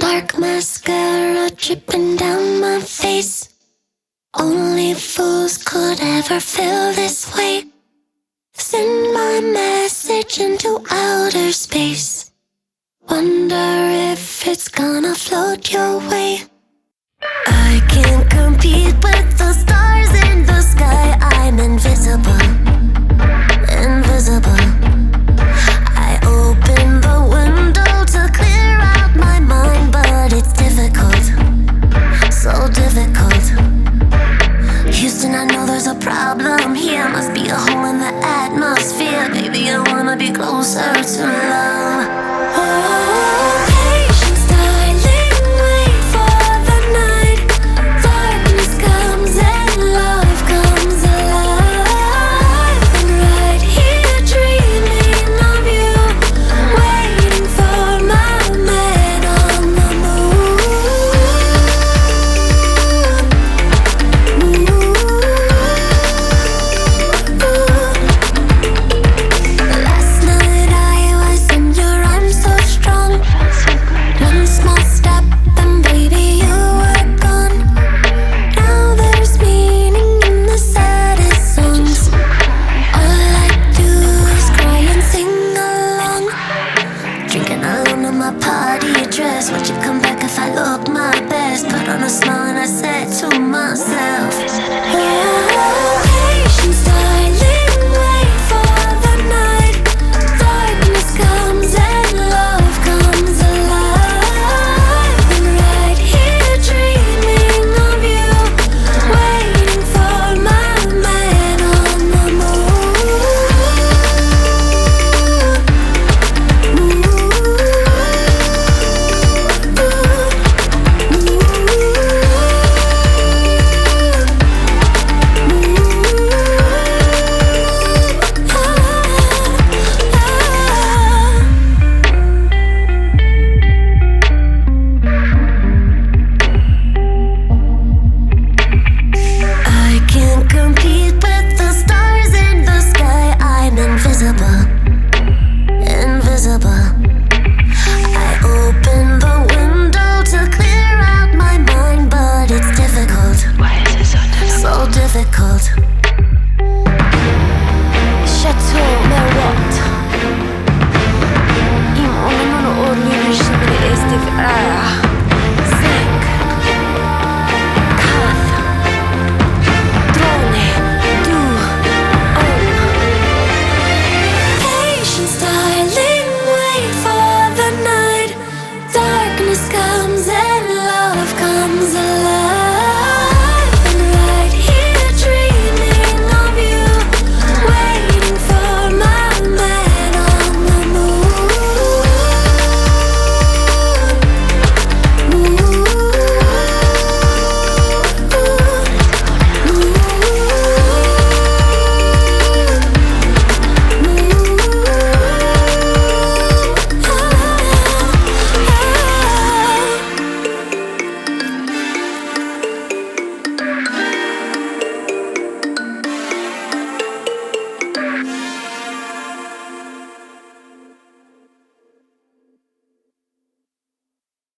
Dark mascara dripping down my face. Only fools could ever feel this way. Send my message into outer space. Wonder if it's gonna float your way. I can't compete with the stars in the sky. I'm invisible, invisible. I open the window to clear out my mind, but it's difficult, so difficult. Houston, I know there's a problem here. Must be a hole in the atmosphere. Baby, I wanna be closer to love. Oh, patience, darling, wait for the night. Darkness comes and love comes alive. I'm right here dreaming of you, waiting for my man on the Last night I was in your arms so strong. One small step and baby you were gone. Now there's meaning in the saddest songs. All I do is cry and sing along. Drinking alone in my party dress. Would you come back if I look my best? Put on a smile and I said to myself, oh, patience, darling, wait for the night. Darkness comes and love comes alive. I'm right here dreaming of you, waiting for my man on the I can't compete with the stars in the sky. I'm invisible, invisible. I open the window to clear out my mind, but it's difficult. Why is it so difficult? Chateau Marot. این اونمون اورلی نشون میده استیف